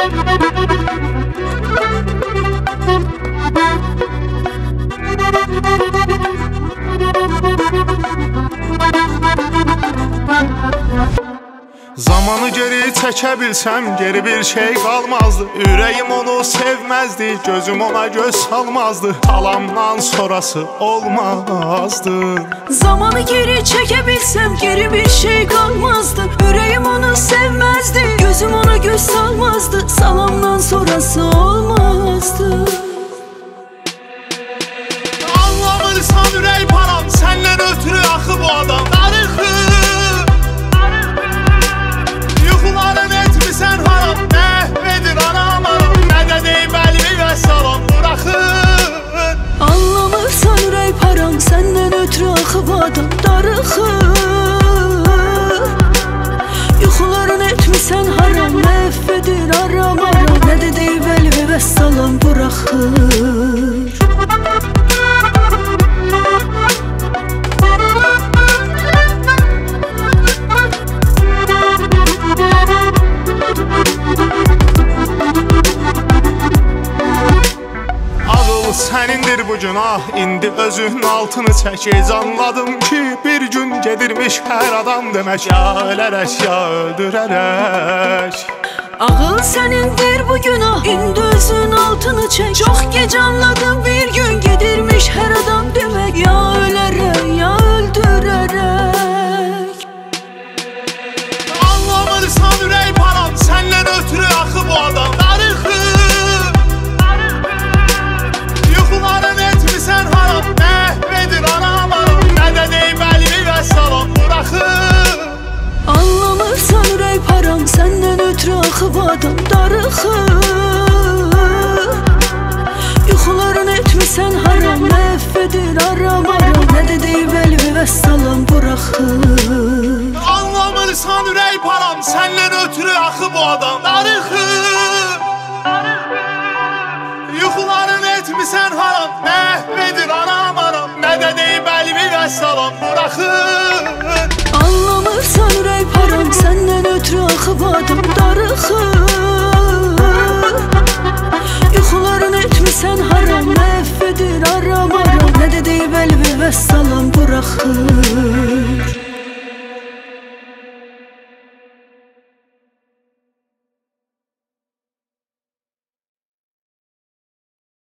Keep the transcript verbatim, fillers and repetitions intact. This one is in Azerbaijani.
Zamanı geri çəkə bilsəm, geri bir şey qalmazdı. Ürəyim onu sevməzdi, gözüm ona göz salmazdı. Alamdan sonrası olmazdı. Zamanı geri çəkə bilsəm, geri bir şey qalmazdı. Ürəyim onu sevməzdi, gözüm ona göz salmazdı. Salamdan sonrası olmazdı. Anlamırsan ürək param, səndən ötürü axı bu adam darıxır. Yuxuların etmirsən haram, məhv edir anam anam. Nə də deyim əlimi və salam buraxır. Anlamırsan ürək param, səndən ötürü axı bu adam darıxır. Yuxuların etmirsən haram, məhv edir aram aram. Nə də deyim əlimi və salam buraxır. Sənindir bu günah, indi özünün altını çəkiz. Anladım ki bir gün gedirmiş hər adam demək. Ya ölərək, ya öldürərək. Ağıl sənindir bu günah, indi özünün altını çək. Çox gec anladım bir gün gedirmiş hər adam demək. Ya ölərək, ya öldürərək. Anlamırsan ürək param, səndən ötürü axı bu adam darıxır. Yuxuların etmirsən haram, məhv edir anam anam. Nə də deyim əlimi və salam buraxır. Anlamırsan ürək param, səndən ötürü axı bu adam darıxır. Yuxuların etmirsən haram, məhv edir aram aram. Nə də deyim əlimi və salam buraxır. Anlamırsan ürək param, səndən ötürü axı bu adam darıxır. Yuxuların etmirsən haram, məhv edir anam anam. Nə də deyim əlimi və salam buraxır. Anlamırsan ürək param, səndən ötürü axı bu adam darıxır. Yuxuların etmirsən haram, məhv edir aram aram. Nə də deyim əlimi və salam buraxır.